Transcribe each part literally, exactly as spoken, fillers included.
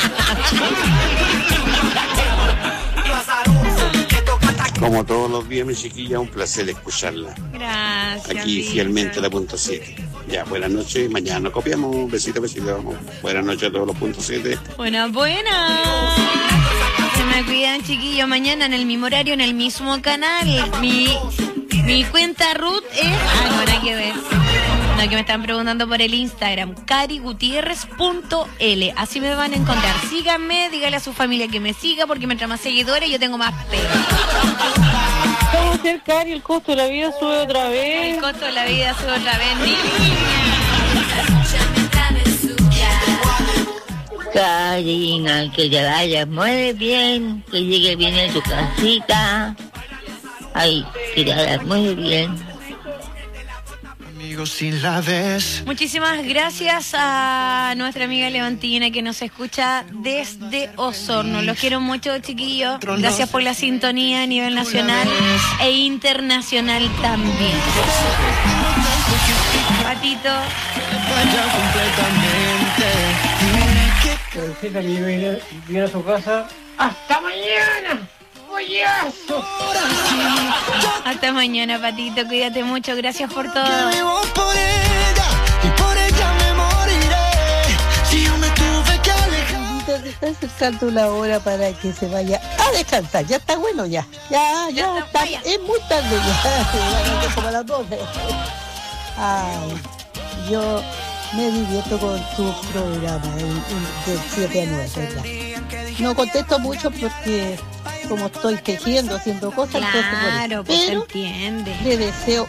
Como todos los días, mi chiquilla, un placer escucharla. Gracias. Aquí Víctor. fielmente la punto siete. Ya, buenas noches. Mañana copiamos. Besito, besito. Vamos. Buenas noches a todos los puntos siete. Buenas, buenas. Se me cuidan, chiquillos. Mañana en el mismo horario, en el mismo canal. Mi, mi cuenta root es... Ah, no, nada que ver. No, que me están preguntando por el Instagram. cari gutiérrez punto ele. Así me van a encontrar. Síganme, dígale a su familia que me siga, porque mientras más seguidores yo tengo más pega. ¿Cómo hacer, Cari? El costo de la vida sube otra vez. El costo de la vida sube otra vez, niña. Karina, que te vaya muy bien, que llegue bien en tu casita. Ay, que te vaya muy bien. Si la ves. Muchísimas gracias a nuestra amiga Levantina que nos escucha desde Osorno. Los quiero mucho, chiquillos. Gracias por la sintonía a nivel nacional e internacional también. Patito. Necesita que yo viene a su casa. ¡Hasta mañana! ¡Pollazo! Hasta mañana, Patito. Cuídate mucho. Gracias por todo. Que vivo por ella y por ella me moriré. Si yo me tuve que alejar. Se está acercando la hora para que se vaya a descansar. Ya está bueno, ya. Ya, ya, Ya está. está, Es muy tarde ya. Ya como a las doce. Ay, yo me divierto con tu programa en, en, de siete a nueve, ¿verdad? No contesto mucho porque como estoy tejiendo, haciendo cosas, Claro, pues se pero entiende. le deseo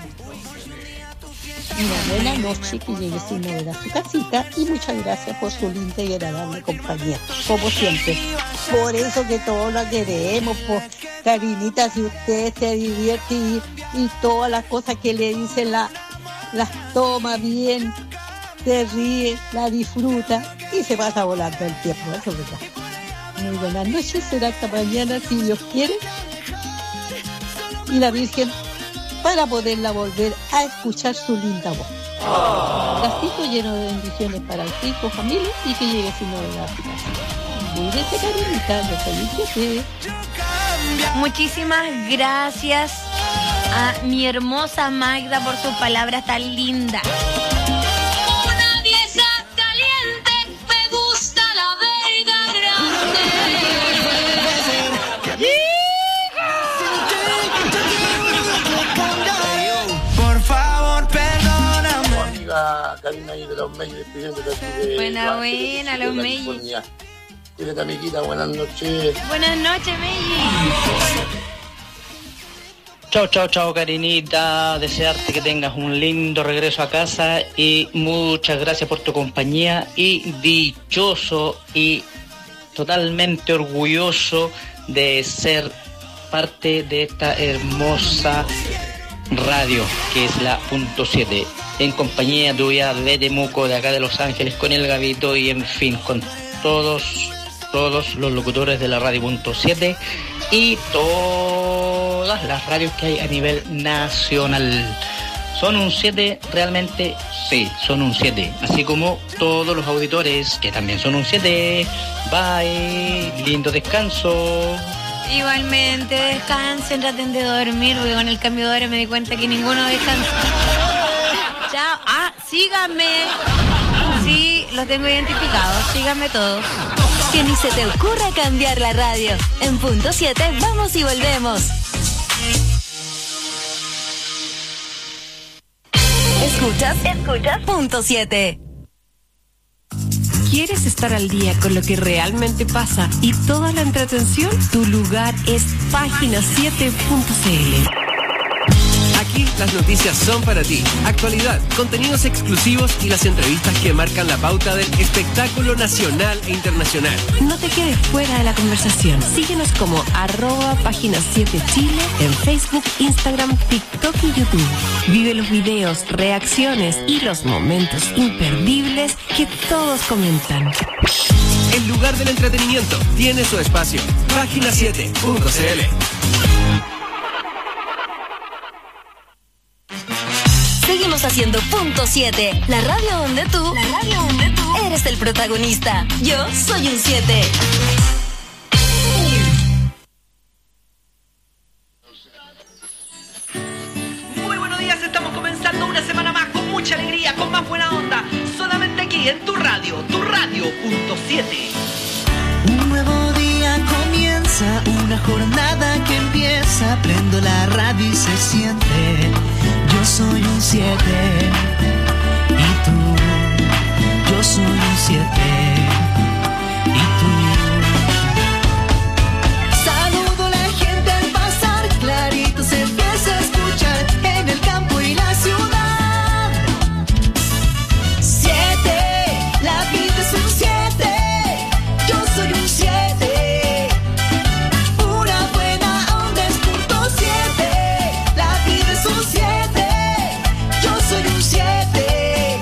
una buena noche, que llegue sin novedad a su casita, y muchas gracias por su linda y agradable compañía, como siempre. Por eso que todos la queremos, por Karinita, si usted se divierte y, y todas las cosas que le dicen la, las toma bien, se ríe, la disfruta y se pasa volando el tiempo, eso es verdad. Muy buenas noches, será hasta mañana si Dios quiere, y la Virgen, para poderla volver a escuchar su linda voz. Casito lleno de bendiciones para usted, su familia, y que llegue sin novedad a su casa. Cuídese, Karinita, yo soy Chepe. Muchísimas gracias a mi hermosa Magda por sus palabras tan lindas. Una vieja caliente, me gusta la verga grande. Por favor, perdóname. Amiga Karina y de los medios, despidiéndote así de... Buena, buena, los medios. Cuídate, amiguita, buenas noches. Buenas noches, Meji. Chao, chao, chao, Karinita. Desearte que tengas un lindo regreso a casa y muchas gracias por tu compañía, y dichoso y totalmente orgulloso de ser parte de esta hermosa radio que es la punto siete, en compañía tuya de Temuco, de acá de Los Ángeles, con el Gabito y en fin, con todos, todos los locutores de la radio punto siete y todas las radios que hay a nivel nacional. Son un siete, realmente, sí, son un siete. Así como todos los auditores, que también son un siete. Bye, lindo descanso. Igualmente, descansen, traten de dormir, porque con el cambio de hora me di cuenta que ninguno descansa. Chao. Ah, síganme. Sí, los tengo identificados. Síganme todos. Que ni se te ocurra cambiar la radio. En punto siete, vamos y volvemos. ¿Escuchas? ¿Escuchas? Punto siete. ¿Quieres estar al día con lo que realmente pasa y toda la entretención? Tu lugar es página siete punto cl. Aquí las noticias son para ti. Actualidad, contenidos exclusivos y las entrevistas que marcan la pauta del espectáculo nacional e internacional. No te quedes fuera de la conversación. Síguenos como arroba página siete Chile en Facebook, Instagram, TikTok y YouTube. Vive los videos, reacciones y los momentos imperdibles que todos comentan. El lugar del entretenimiento tiene su espacio. página siete punto cl. Seguimos seguimos haciendo punto siete, la radio donde tú, la radio donde tú eres el protagonista. Yo soy un siete. Muy buenos días, estamos comenzando una semana más con mucha alegría, con más buena onda, solamente aquí en tu radio, tu radio punto siete. Un nuevo día comienza, una jornada que empieza, prendo la radio y se siente, yo soy un siete, y tú, yo soy un siete, y tú. Saludo a la gente al pasar, clarito se empieza a escuchar, en el campo y la ciudad. Siete, la vida es un siete. Yo soy un siete, pura buena onda es punto siete, la vida es un siete, yo soy un siete,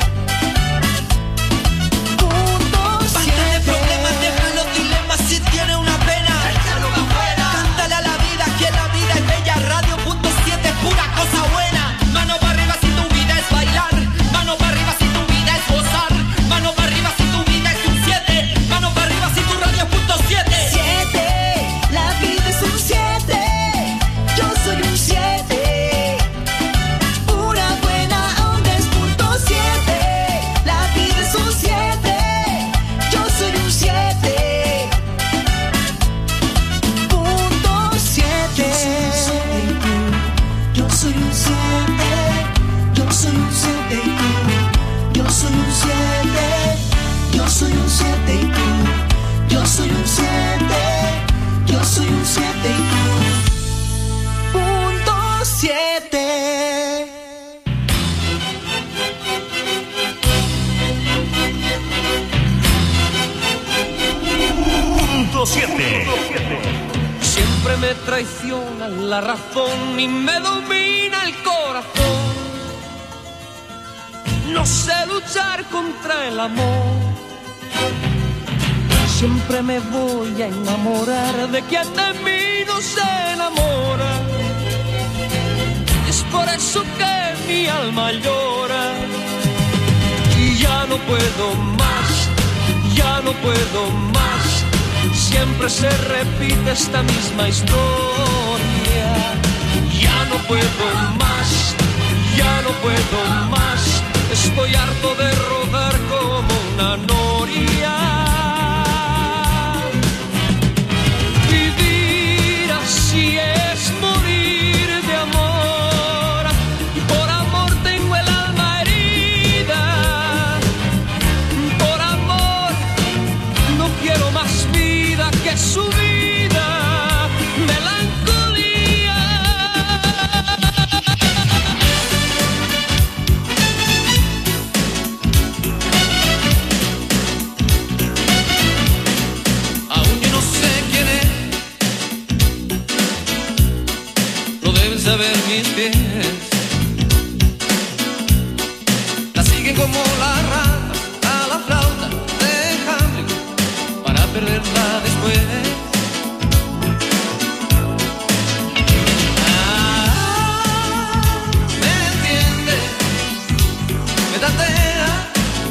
punto siete. Basta de problemas, deja los dilemas, si tiene una pena, échalo pa' afuera. Cántale a la vida que la vida es bella, radio punto siete es pura cosa buena. Mano para arriba si tu vida es bailar, mano para arriba si tu vida es gozar, mano para arriba si tu vida es un siete, mano para arriba si tu radio punto siete. Siete, la vida es un siete, yo soy un siete, pura buena onda es punto siete, la vida es un siete, yo soy un siete, punto siete. Yo soy un siete, yo soy un siete y tú, yo soy un siete, yo soy un siete y tú. Yo soy un siete, yo soy un siete y tú, punto siete. Punto siete. Siempre me traiciona la razón y me domina el corazón. No sé luchar contra el amor. Siempre me voy a enamorar de quien de mí no se enamora. Es por eso que mi alma llora. Y ya no puedo más, ya no puedo más. Siempre se repite esta misma historia. Ya no puedo más, ya no puedo más. Estoy harto de rodar como una noria. Vivir así es morir de amor. Y por amor tengo el alma herida. Por amor no quiero más vida que su vida. Melancolía. Aún yo no sé quién es, lo deben saber mis pies. La siguen como la rata a la flauta de Hamlet para perderla después. Ah, me entiende, me tatea.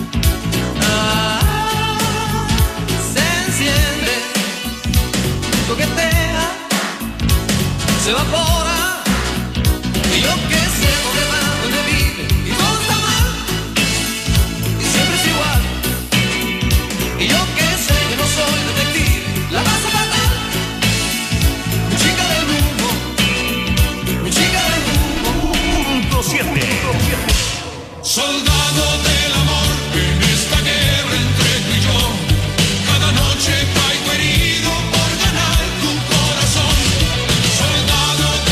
Ah, se enciende, coquetea, se evapora. Y yo que sé dónde va, dónde vive, y todo está mal, y siempre es igual. Y yo que sé que no soy detective, la paso fatal. Mi chica del humo, mi chica del humo. Punto siete. Soldado del amor, en esta guerra entre tú y yo, cada noche caigo herido por ganar tu corazón. Soldado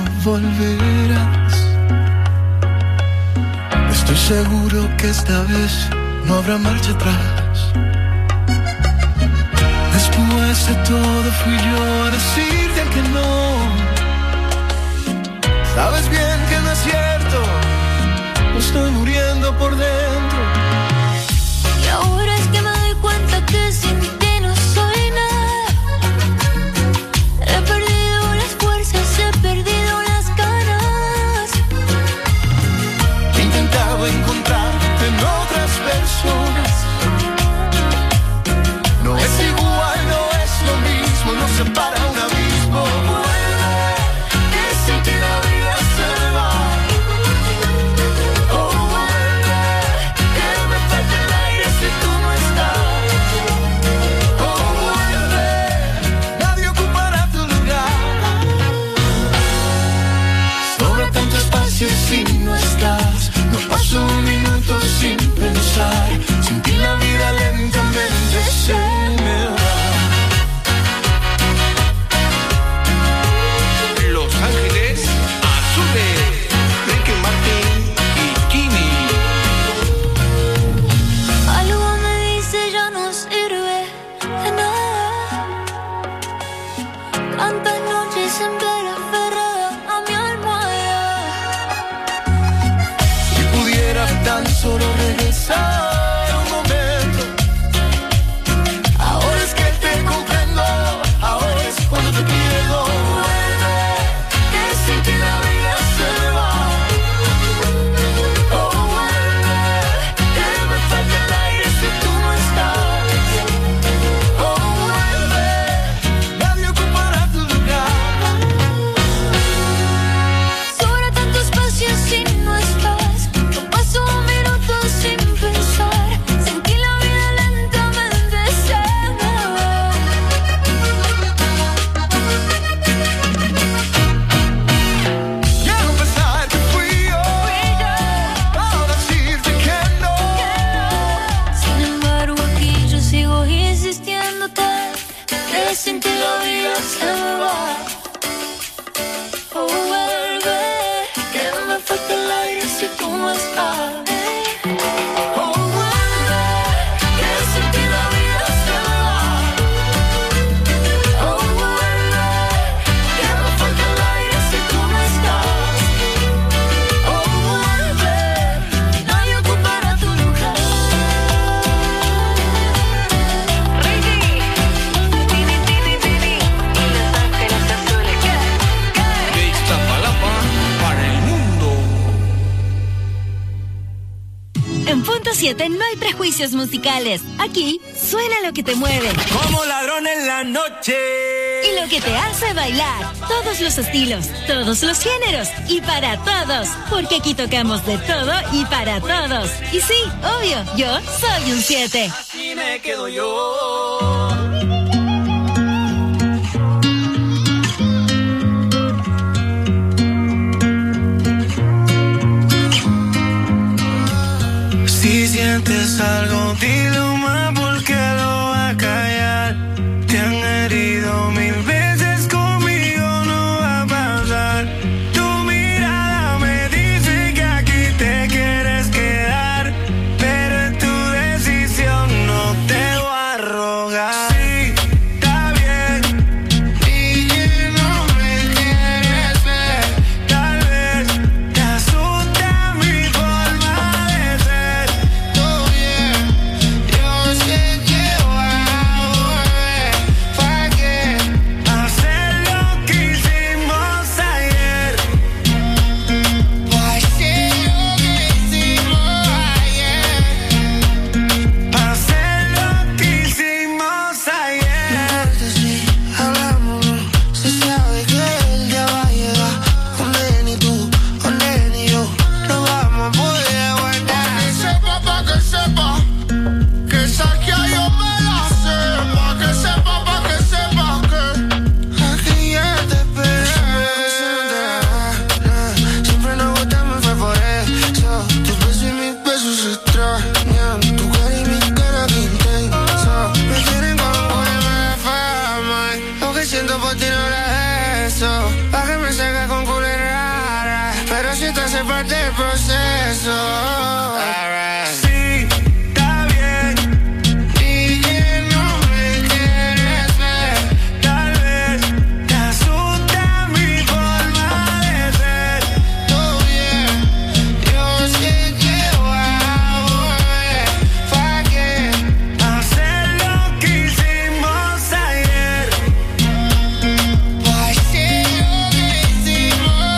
volverás. Estoy seguro que esta vez no habrá marcha atrás. Después de todo fui yo a decirte que no. Sabes bien que no es cierto, me estoy muriendo por dentro. Y ahora es que me doy cuenta que sin ti no soy nada. He perdido las fuerzas, he perdido las ganas. He intentado encontrarte en otras personas. No es igual, no es lo mismo, nos separa un abismo. Vuelve, que sin ti la vida se me va. Oh, vuelve, que me falta el aire si tú no estás. Oh, vuelve, nadie ocupará tu lugar. Sobra tanto espacio si no estás. No paso un minuto sin pensar. Sin ti la vida lentamente se me va. Los Ángeles Azules, Ricky Martin y Kimi. Algo me dice ya no sirve de nada. Tantas noches siempre aferrada a mi almohada. Si pudiera tan solo regresar un momento. Ahora es que te comprendo, ahora es cuando te pierdo. Vuelve, que sin ti la vida se me va. Oh, vuelve, que me falta el aire si tú no estás. Oh, vuelve, nadie ocupará tu lugar. Sobra tanto espacio si no estás. No paso un minuto sin pensar. Sin ti la vida lentamente se me va. Quiero pensar que fui yo, ahora decirte que no. Sin embargo aquí yo sigo insistiéndote que sin ti la vida se me va. Oh, vuelve, que me falta el aire si tú no estás. Oh, vuelve, que sin ti la vida se me va. Oh, vuelve, que me falta el aire si tú no estás. Oh, vuelve, nadie ocupará tu lugar. De Iztapalapa para el mundo. En Punto siete no hay prejuicios musicales. Aquí suena lo que te mueve. Como ladrón en la noche. Y lo que te hace bailar. Todos los estilos, todos los géneros. Y para todos. Porque aquí tocamos de todo y para todos. Y sí, obvio, yo soy un siete. Así me quedo yo. Si sientes algo, dilo más porque lo va a callar. Te han herido mil veces, conmigo no va a pasar. Tu mirada me dice que aquí te quieres quedar, pero es tu decisión, no te voy a rogar. Sí, está bien, y no me quieres ver. Tal vez te asusta mi forma de ser. Todo bien, hace parte del proceso. Alright. Sí, está bien. Y que no me quieres ver. Tal vez te asusta mi forma de ser. Todo bien, yo sé que voy a volver. ¿Pa' qué hacer lo que hicimos ayer? ¿Pa' hacer lo que hicimos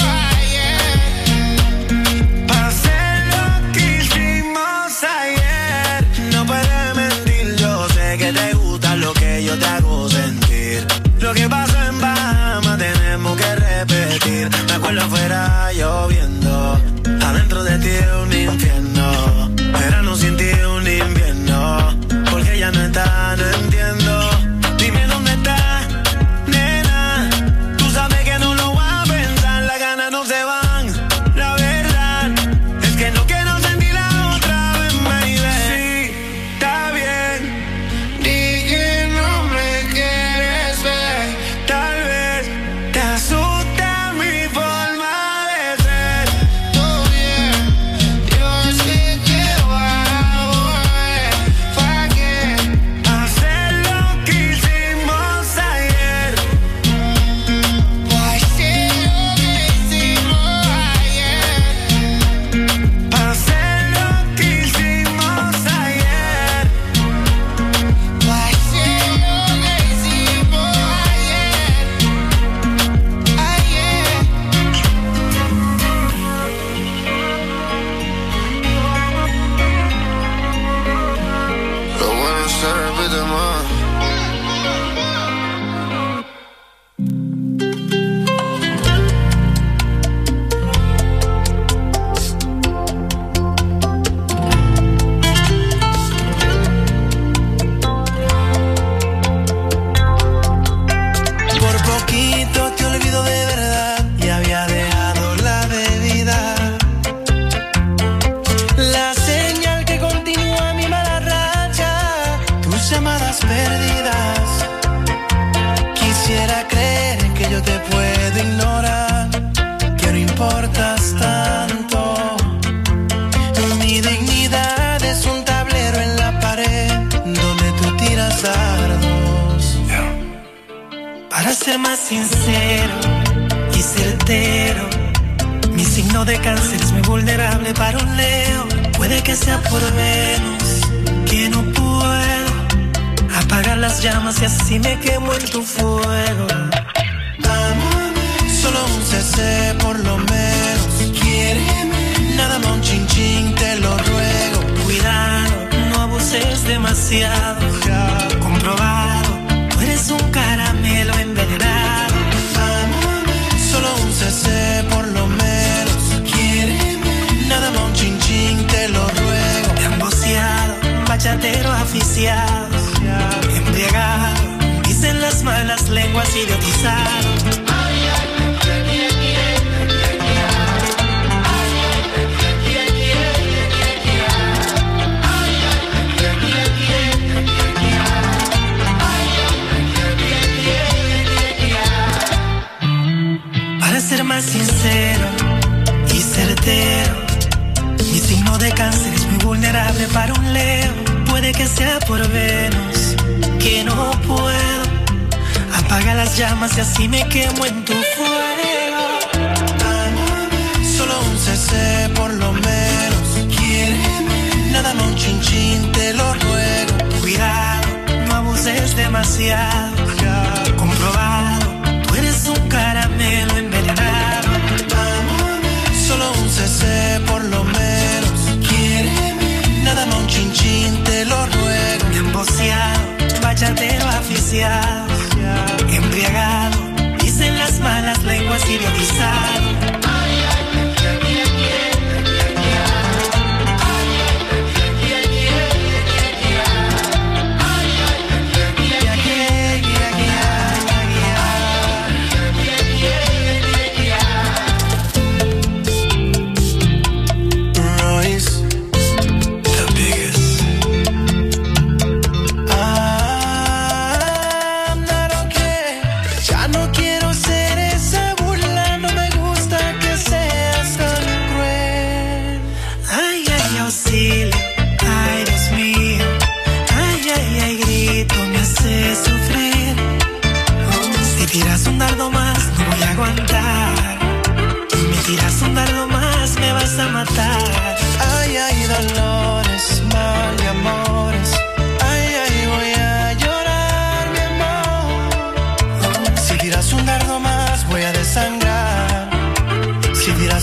ayer? ¿Pa' hacer lo que hicimos ayer? No puedes mentir, yo sé que te gusta lo que yo te hago sentir. Lo que pasó en Bahamas tenemos que repetir. Me acuerdo afuera lloviendo, adentro de ti es un infierno. Verano sin ti es un invierno, porque ya no está, no entiendo. Dime dónde está, nena. Tú sabes que no lo voy a pensar, las ganas no se van. La verdad es que no quiero sentirla otra vez, baby. Sí, está bien. Di que no me quieres ver. Tal vez te asusta mi forma de ser. Todo bien, yo sé que voy a volver. ¿Pa' qué hacer lo que hicimos ayer? ¿Pa' hacer lo que hicimos ayer? ¿Pa' hacer lo que hicimos ayer? ¿Pa' hacer lo que hicimos ayer? Ayer. Lo bueno se repite más. Por poquito te olvido de verdad y había dejado la bebida. La señal que continúa mi mala racha, tus llamadas perdidas. Quisiera creer que yo te puedo ignorar, que no importas tanto. Mi dignidad es un tablero en la pared donde tú tiras dardos. Para ser más sincero y certero, mi signo de cáncer es muy vulnerable para un Leo. Puede que sea por Venus, que no puedo apagar las llamas y así me quemo en tu fuego. Solo un C C por lo menos. Quiéreme, nada más un chin chin, te lo ruego. Cuidado, no abuses demasiado. Comprobado, tú eres un caramelo envenenado. Solo un C C por lo menos. Quiéreme, nada más un chin chin, te lo ruego. Emboceado, bachatero aficiado, embriagado, dicen las malas lenguas idiotizado. Para ser más sincero y certero, mi signo de cáncer es muy vulnerable para un Leo. Puede que sea por Venus, que no puedo apagar las llamas y así me quemo en tu fuego. Solo un C C por lo menos. Quiéreme, nada más un chin chin, te lo ruego. Cuidado, no abuses demasiado. Comprobado, tú eres un caramelo envenenado. Solo un C C por lo menos. Quiéreme, nada más un chin chin, te lo ruego. Emboceado, bachatero aficiado, embriagado, dicen las malas lenguas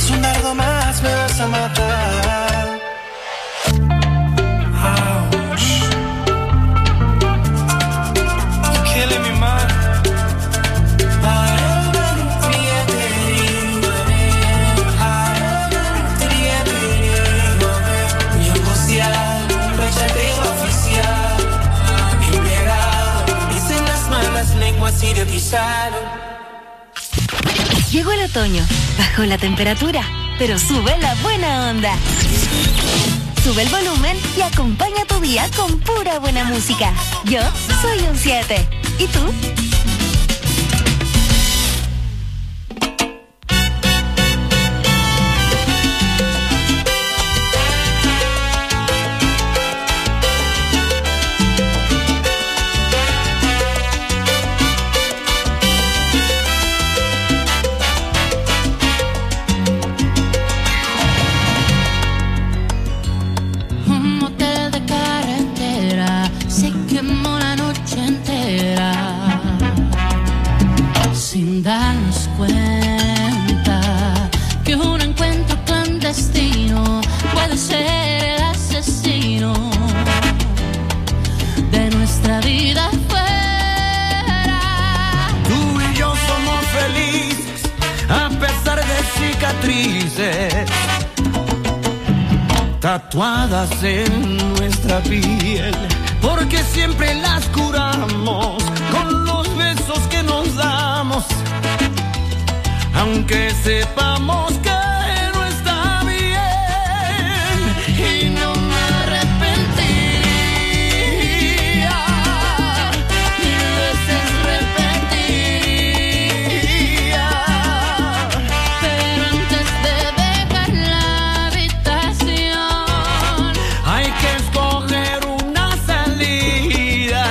Es un dardo más, me vas a matar. Ouch. You're killing me, man. Así de pisado. Llegó el otoño, bajó la temperatura, pero sube la buena onda. Sube el volumen y acompaña tu día con pura buena música. Yo soy un siete. ¿Y tú? Darnos cuenta que un encuentro clandestino puede ser el asesino de nuestra vida fuera. Tú y yo somos felices a pesar de cicatrices tatuadas en nuestra piel, porque siempre las curamos con los besos que nos damos, aunque sepamos que no está bien, y no me arrepentiría, mil veces repetiría, pero antes de dejar la habitación hay que escoger una salida.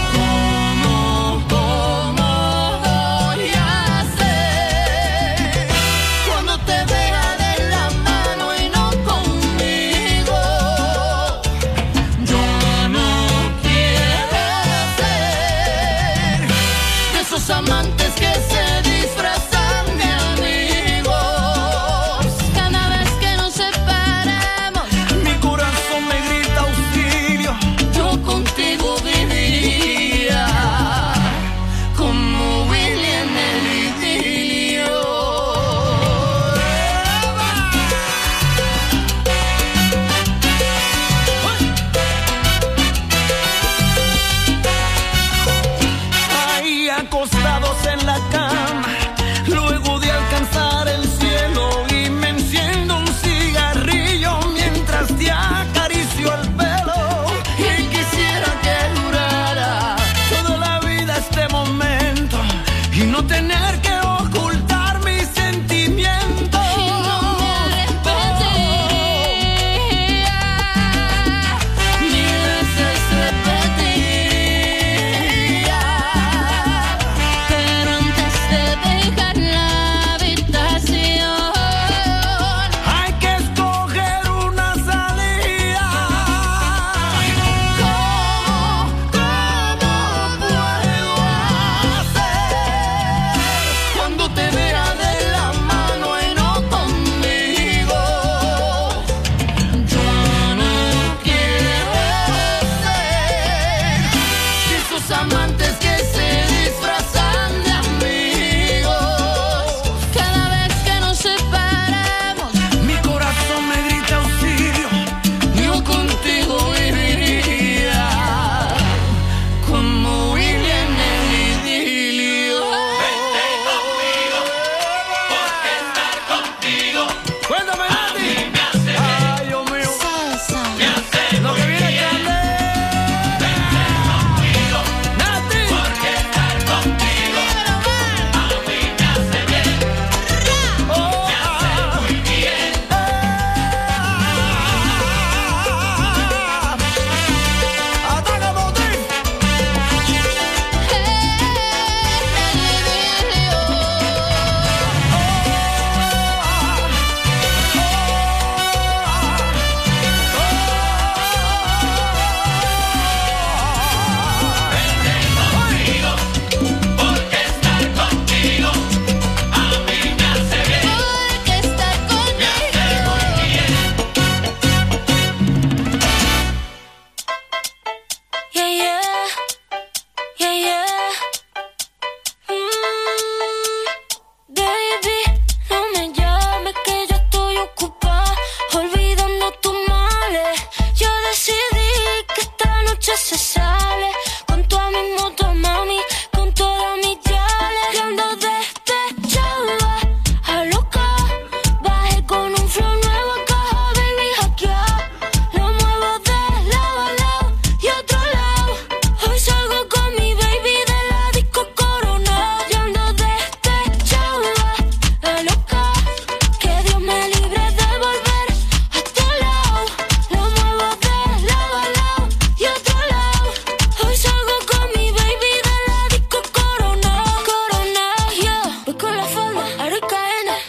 ¿Cómo, cómo voy a hacer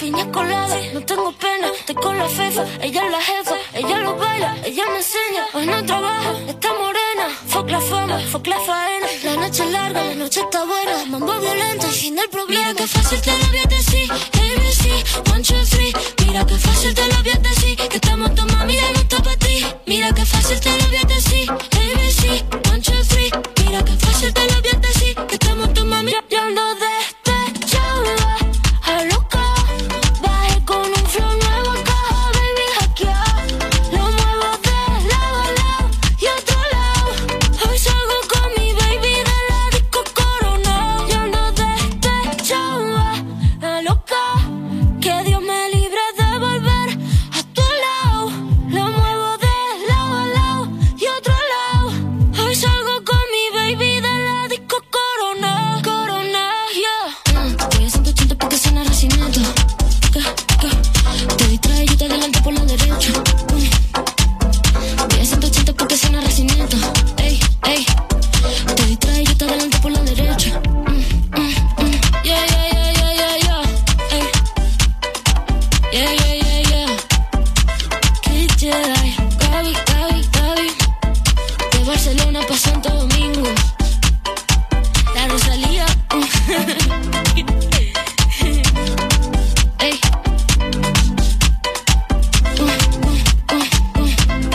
piña colada. No tengo pena, estoy con la fefa. Ella es la jefa, ella lo baila, ella me enseña. Hoy no trabaja, está morena. Fuck la fama, fuck la faena. La noche es larga, la noche está buena. Mambo violento, el fin del problema. Mira que fácil te lo voy a decir. A B C, one, two, three. Mira que fácil te lo voy a decir. Que estamos tu mami, ya no está para ti. Mira que fácil te lo voy a decir. A B C, one, two, three. Mira que fácil te lo voy a decir. Que estamos tu mami, ya ando despechada. A loca, bajé con un flow nuevo acá, baby, hackeado. Lo muevo de lado a lado y otro lado. Hoy salgo con mi baby de la disco Corona. Yo ando despechada, a loca. Que Dios me libre de volver a tu lado. Lo muevo de lado a lado y otro lado. Hoy salgo con mi baby de la disco Corona. Corona, yeah. Mm, voy a ciento ochenta porque suena racimiento. Que, que, te distrae y yo te adelanto por la derecha. Mm. Voy a ciento ochenta porque suena racimiento. Ey, ey. Te distrae y yo te adelanto por la derecha. Mm, mm, mm. Yeah, yeah, yeah, yeah, yeah, yeah. Ey. Yeah, yeah, yeah, yeah. Kid Jedi, Gaby, Gaby, Gaby. De Barcelona pa' Santo Domingo. La Rosalía. Ey. Uh, uh, uh, uh.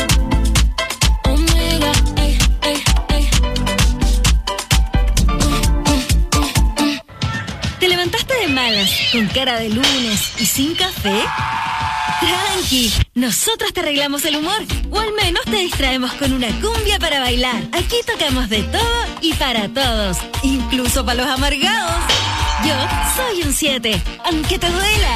Omega, ey, ey, ey. ¿Te levantaste de malas, con cara de lunes y sin café? Tranqui, nosotros te arreglamos el humor, o al menos te distraemos con una cumbia para bailar. Aquí tocamos de todo y para todos, incluso para los amargados. Yo soy un siete, aunque te duela.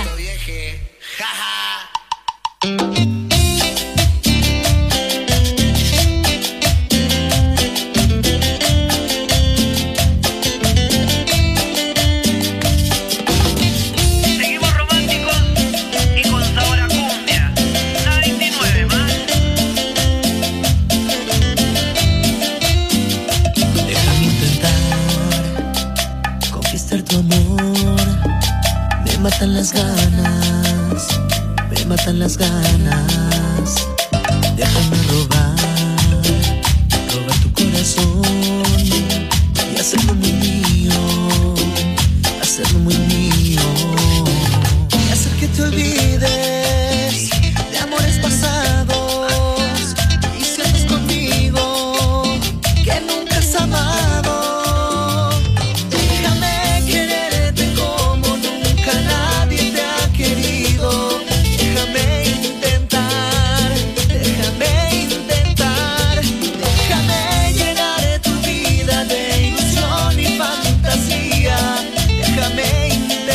Seguimos románticos y con sabor a cumbia. La veintinueve más. Déjame intentar conquistar tu amor. Me matan las ganas, me matan las ganas. Déjame robar, robar tu corazón y hacerlo muy mío, hacerlo muy mío. Y hacer que te olvides de amores pasados y ciertos conmigo que nunca has amado. Déjame quererte como nunca nadie te ha querido. Déjame intentar, déjame intentar. Déjame llenar tu vida de ilusión y fantasía. Déjame intentar.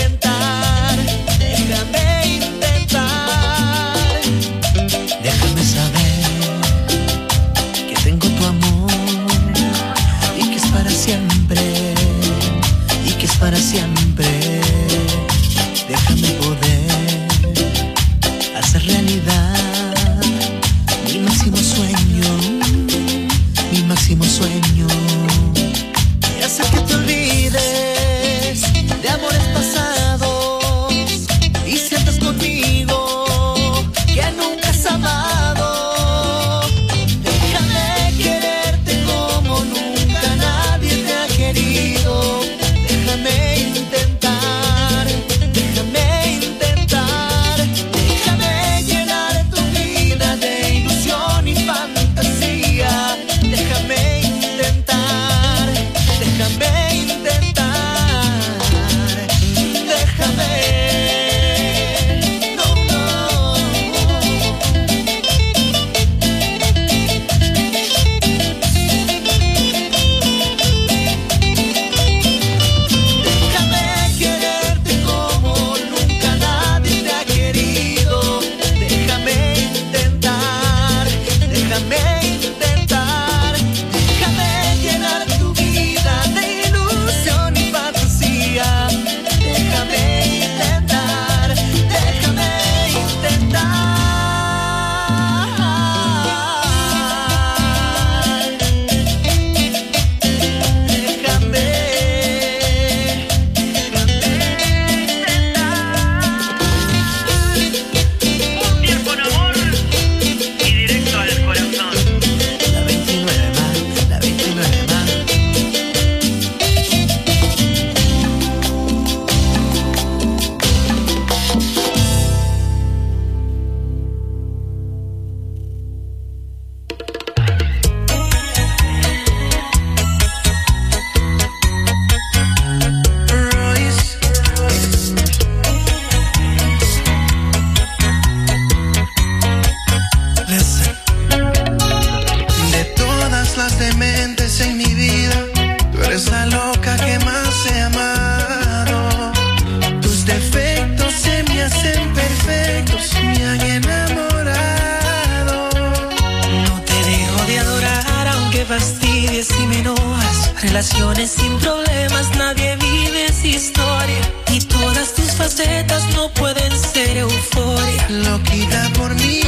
Relaciones sin problemas, nadie vive esa historia. Y todas tus facetas no pueden ser euforia. Loquita por mí,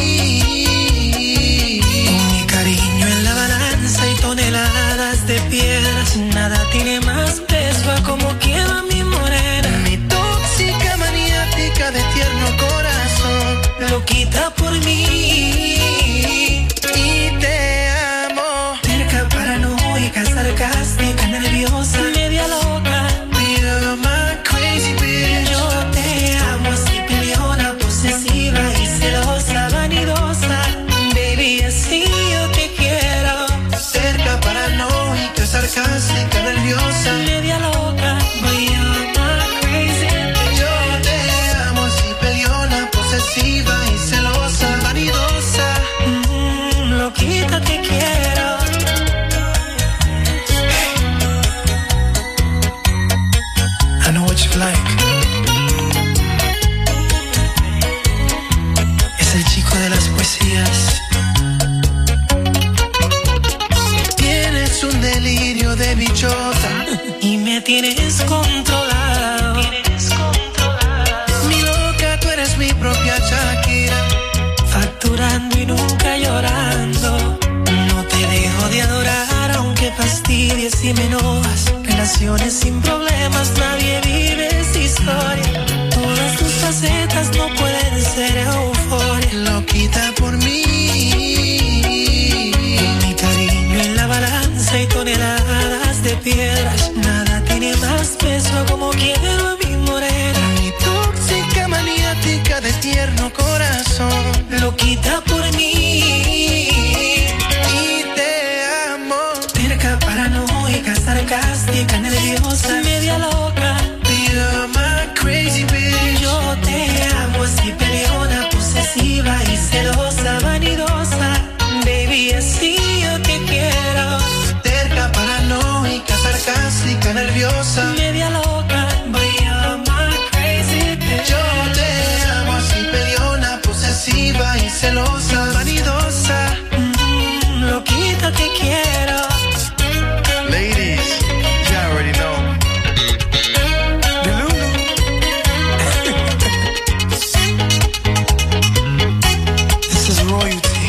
con mi cariño en la balanza y toneladas de piedras. Nada tiene más peso a como queda mi morena. Mi tóxica maniática de tierno corazón. Loquita por mí y te amo. Terca, paranoica, sarcástica, nerviosa, media loca. You're my crazy bitch. Yo te amo así, peleona, posesiva y celosa, vanidosa. Baby, así yo te quiero. Cerca, paranoica, sarcástica, nerviosa, media loca. You're my crazy bitch. Yo te amo así, peleona, posesiva y celosa, vanidosa. Mm, loquita, te quiero. I know what you like. Es el chico de las poesías. Tienes un delirio de bichota y me tienes controlado. Mi loca, tú eres mi propia Shakira, facturando y nunca llorando. No te dejo de adorar aunque fastidies y me enojas. Relaciones sin problemas, nadie vive esa historia. Todas tus facetas no pueden ser euforia. Loquita por mí, con mi cariño en la balanza y toneladas de piedras. Nada tiene más peso como quiero a mi morena. Mi tóxica maniática de tierno corazón. Loquita por mí y te amo. Terca, paranoica, sarcástica, nerviosa, media loca. You're my crazy bitch. Yo te amo así, peleona, posesiva y celosa, vanidosa. Baby, así yo te quiero. Terca, paranoica, sarcástica, nerviosa, media loca. You're my crazy bitch. Yo te amo así, peleona, posesiva y celosa, vanidosa. Mm, loquita, te quiero. Ladies, you already know. Delulu. This is royalty.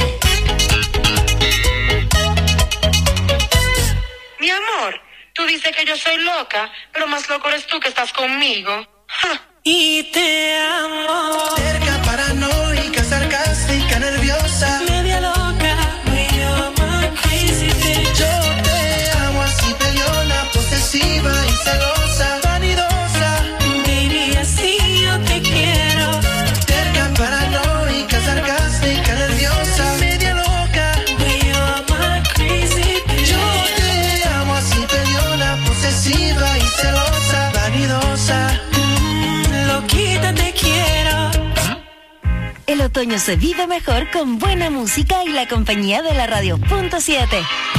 Mi amor, tú dices que yo soy loca, pero más loco eres tú que estás conmigo. Ja. Y te amo. Cerca, paranoica, sarcástica, nerviosa, media loca. You're my crazy bitch. Yo te amo así, peleona, posesiva y celosa, vanidosa. Baby, así yo te quiero. Cerca, paranoica, sarcástica, nerviosa, media loca. You're my crazy bitch. Yo te amo así, peleona, posesiva y celosa, vanidosa. Mm, loquita, te quiero. El otoño se vive mejor con buena música y la compañía de la radio punto siete.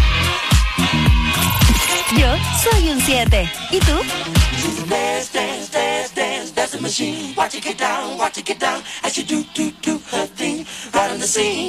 Yo soy un siete. ¿Y tú? Dance, dance, dance, dance, that's a machine. Watch it get down, watch it get down, as she do, do, do her thing, right on the scene.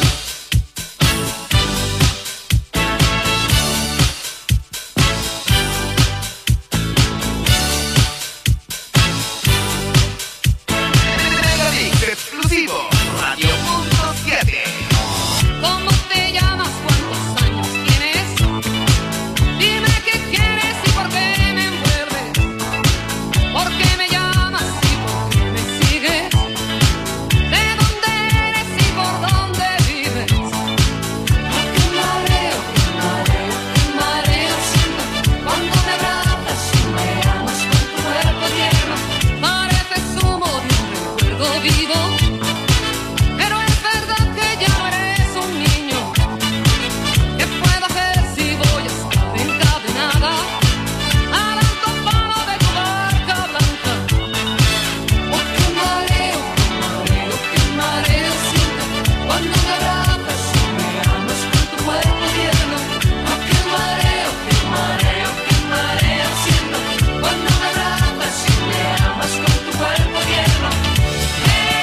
Megamix exclusivo, Radio punto siete. ¿Cómo te llamas? ¿Cuántos años tienes? Dime qué quieres y por qué me envuelves. ¿Por qué me llamas y por qué me sigues? ¿De dónde eres y por dónde vives? Oh, qué mareo, qué mareo, qué mareo siento cuando me abrazas y me amas con tu cuerpo tierno. Pareces humo de un recuerdo vivo. Pero es verdad que ya no eres un niño. ¿Qué puedo hacer si voy a estar encadenada al alto palo de tu barca blanca? Oh, qué mareo, qué mareo, qué mareo siento cuando me abrazas y me amas con tu cuerpo tierno. Oh, qué mareo, qué mareo, qué mareo siento cuando me abrazas y me amas con tu cuerpo tierno. Hey,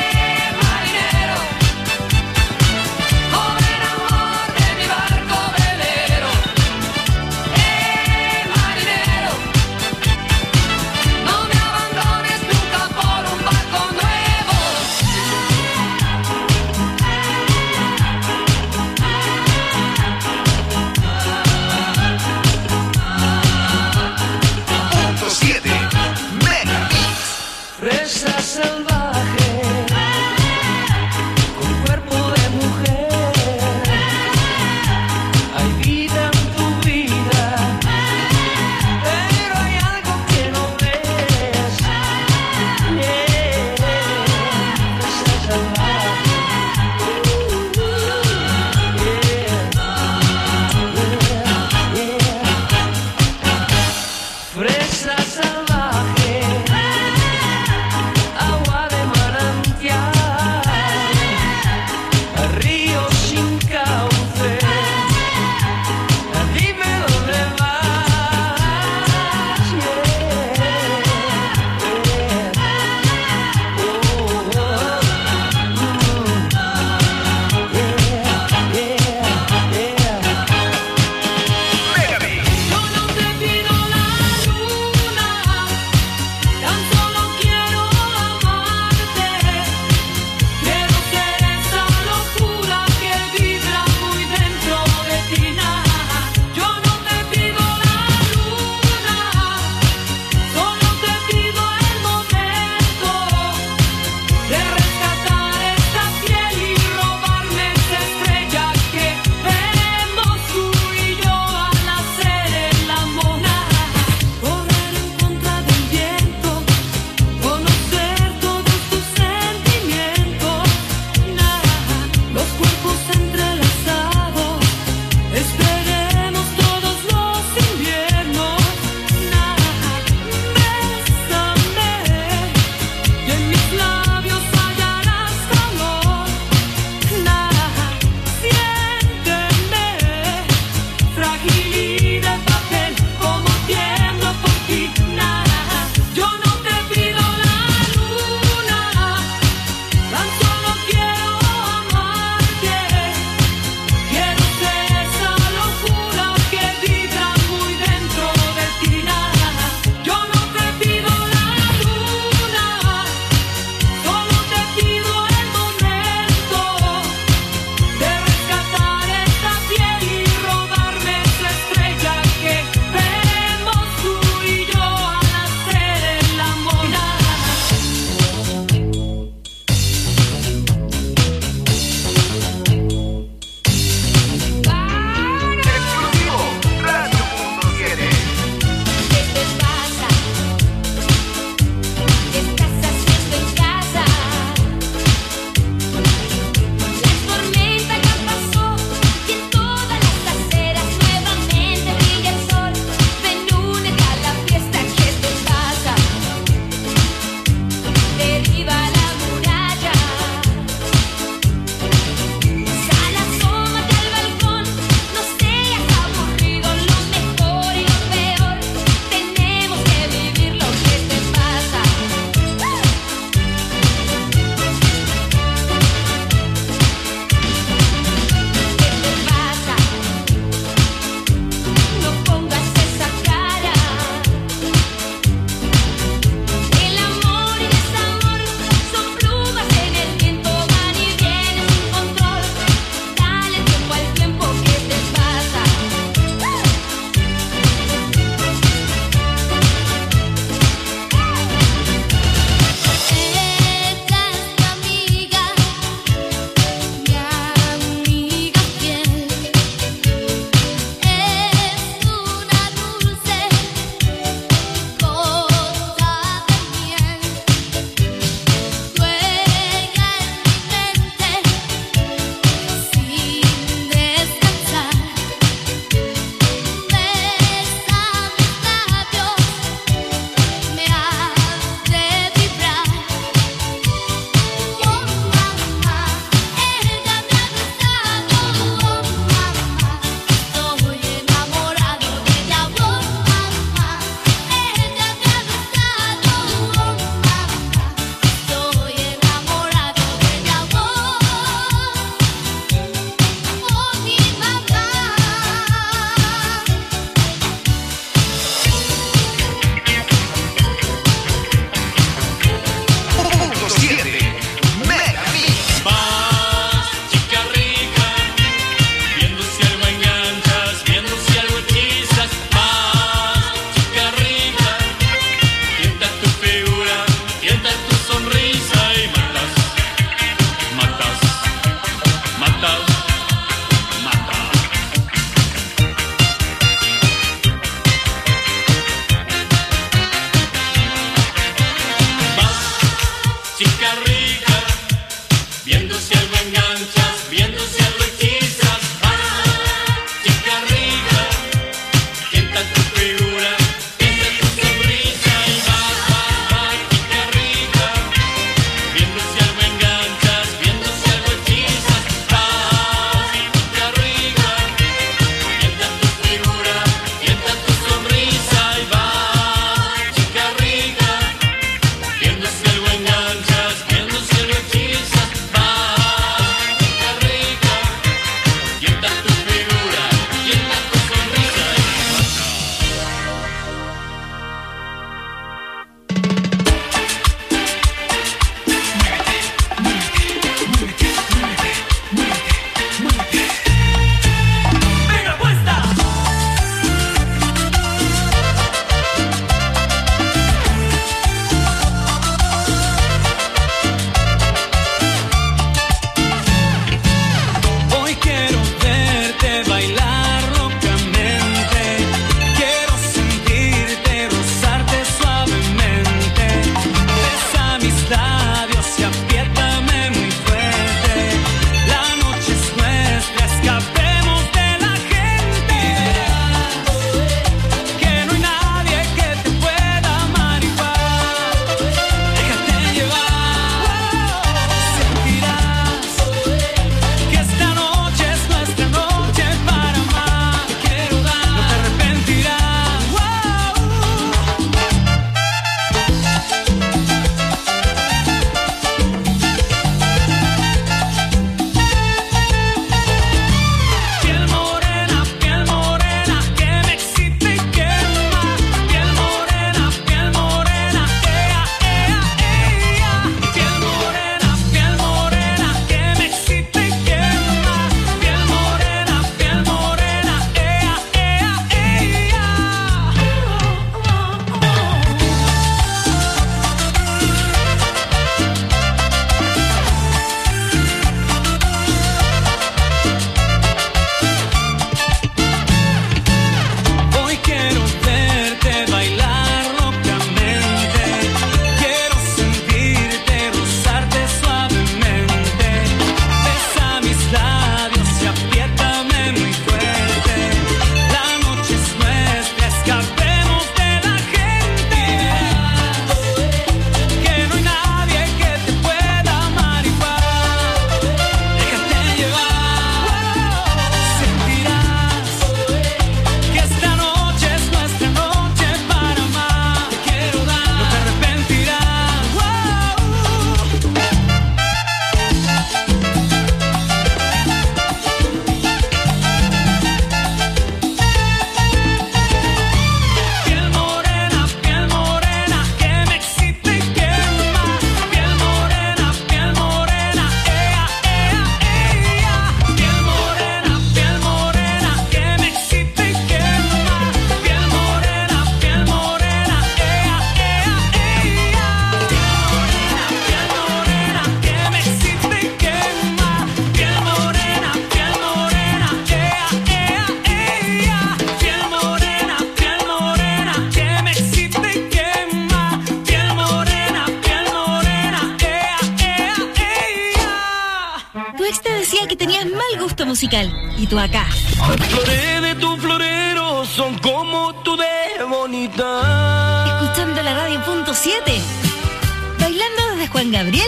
que tenías mal gusto musical. Y tú acá. Las flores de tu florero son como tú de bonita. Escuchando la radio punto siete. Bailando desde Juan Gabriel.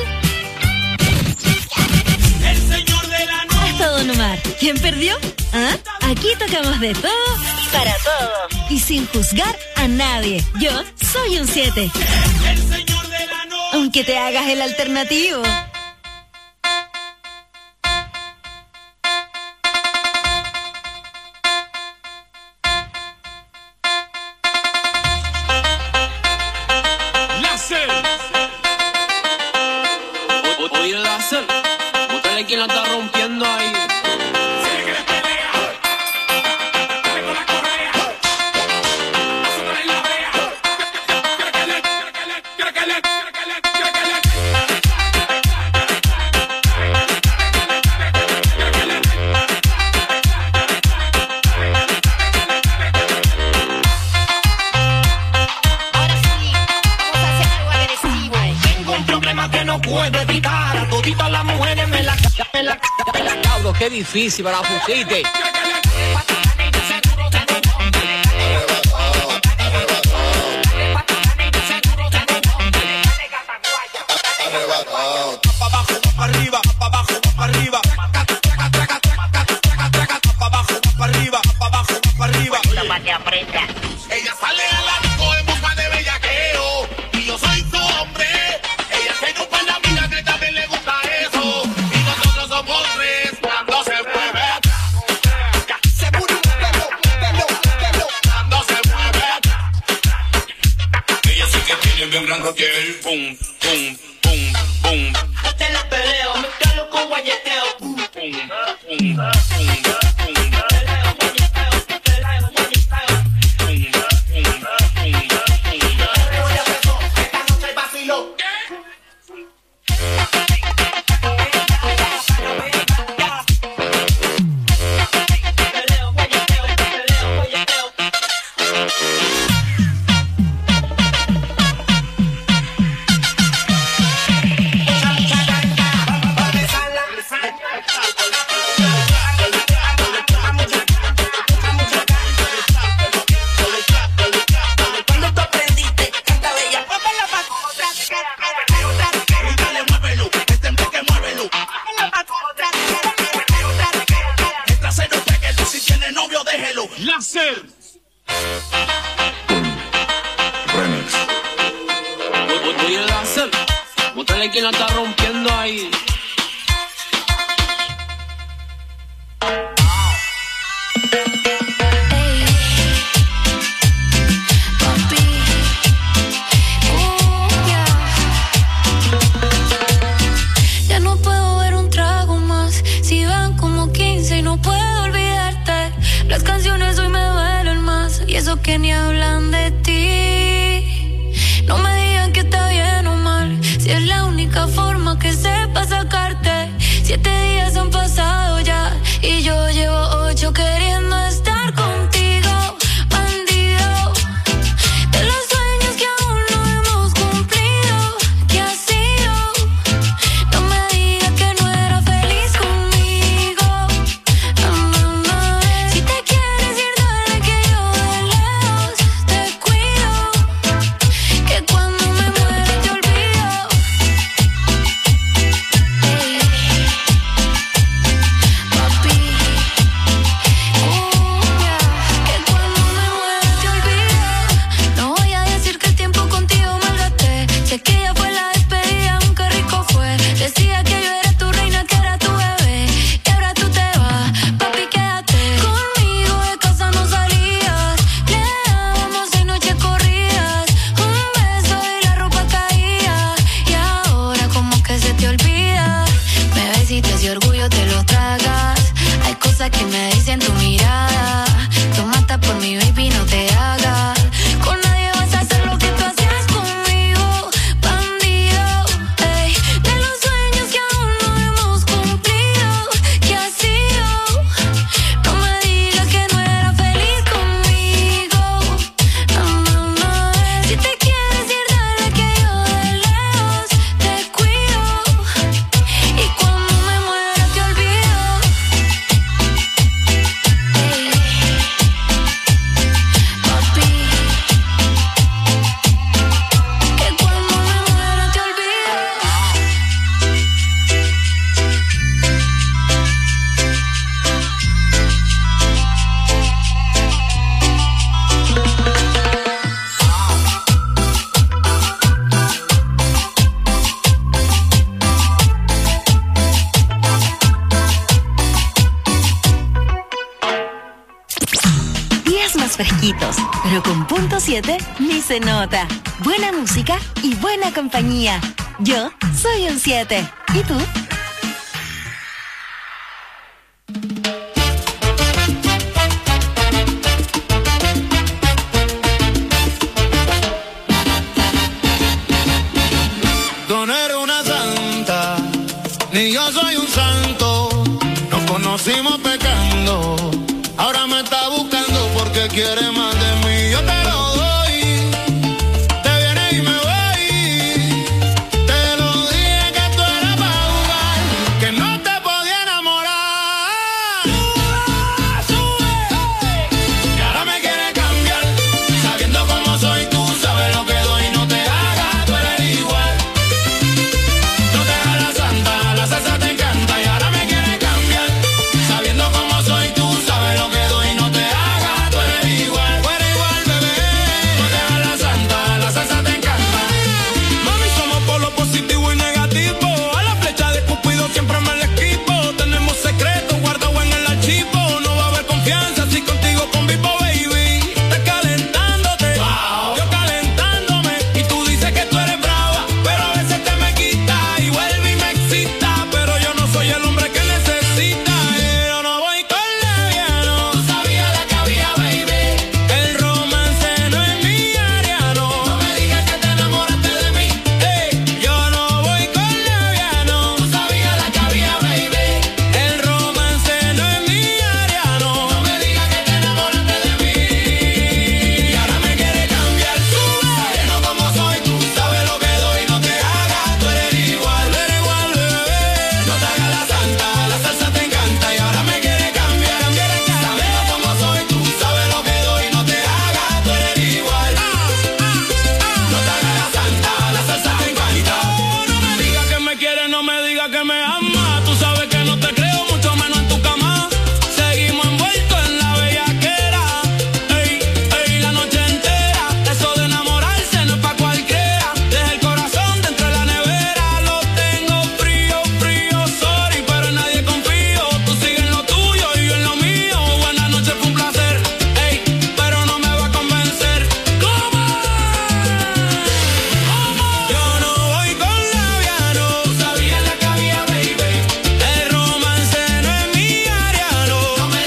El señor de la noche. Hasta Don Omar. ¿Quién perdió? ¿Ah? Aquí tocamos de todo y para todos. Y sin juzgar a nadie. Yo soy un siete. El señor de la noche. Aunque te hagas el alternativo. Oye, láser, búscale quien la está rompiendo ahí. Puedo evitar a toditas las mujeres me la me la me la cabro, qué difícil para fusite. Arriba, abajo, arriba. Abajo, arriba, abajo, arriba. Ella sale a la disco en busca de bellaqueo y yo soy su hombre. Bien blanco que el pum, pum, pum, pum. Te la peleo, me calo con guayeteo. Pum, pum, pum, pum, pum. Esta noche vacilo. Láser. Remix. Voy a láser. Búscale quien la está rompiendo ahí. Ya no puedo ver un trago más. Si van como quince y no puedo olvidarte. Las canciones hoy me duelen más y eso que ni hablan de ti. No me digan que está bien o mal, si es la única forma que sepa sacarte. Siete días han pasado ya y yo llevo ocho queriendo estar contigo, bandido. De los sueños que aún no hemos cumplido, ¿qué ha sido? No me digas que no era feliz conmigo. No, no, no. Si te quieres ir, dale que yo de lejos te cuido. Que cuando me muera te olvido. Ey. Papi, cumbia. Que cuando me muera te olvido. No voy a decir que el tiempo contigo malgasté. Sé que ya fue la despedida, aunque rico fue. Decía que yo era tu reina, que era tu bebé. Y ahora tú te vas, papi, quédate conmigo, de casa no salías. Le dábamos seis noches corridas, un beso y la ropa caía. Y ahora como que se te olvida. Me ves y te ese orgullo te lo tragas. Hay cosas que me dicen tu mirada. Tú matas por mi baby, no te hagas. Con nadie vas a hacer lo que tú hacías conmigo, bandido. Ey, de los sueños que aún no hemos cumplido, ¿qué ha sido? No me digas que no era feliz conmigo. No, no, no. Si te quieres ir, dale que yo de lejos te cuido. Y cuando me muera te olvido. fresquitos, pero con punto siete ni se nota. Buena música y buena compañía. Yo soy un siete. ¿Y tú? Tú no eres una santa, ni yo soy un santo. Nos conocimos pecando, ahora me está buscando porque quiere más de mí. Yo te lo doy, te vienes y me voy. Te lo dije que tú eras para jugar, que no te podía enamorar. Sube, sube, y ahora me quiere cambiar, sabiendo cómo soy tú, sabes lo que doy, no te hagas, tú eres igual. No te hagas la santa, la salsa te encanta y ahora me quiere cambiar, sabiendo cómo soy tú, sabes lo que doy, no te hagas, tú eres igual. Tú eres igual, bebé. No te hagas la santa, la salsa te encanta. Mami, somos por lo positivo y negativo. A la flecha de Cupido siempre me la esquivo. Tenemos secretos guardados en el archivo. No va a haber confianza si contigo convivo, baby. Estás calentándote, yo calentándome. Y tú dices que tú eres brava, pero a veces te me quita y vuelve y me excita. Pero yo no soy el hombre que necesita. eh, Yo no voy con leviano. Tú sabías la que había, baby. El romance no es mi área, no. No me digas que te enamoraste de mí. Ey, yo no voy con leviano. Tú sabías la que había, baby. El romance no es mi área, no. No me digas que te enamoraste de mí. Y ahora me quiere cambiar, sube. Sabiendo cómo soy tú, sabes lo que doy, no te hagas, tú eres igual. Tú eres igual, bebé. No te hagas la santa, la salsa te encanta y ahora me quiere cambiar, cambiar, sabiendo cómo soy tú, sabes lo que doy, no te hagas, tú eres igual. No te hagas la santa, la salsa te encanta. No me digas que me quieres, no me digas que me amas.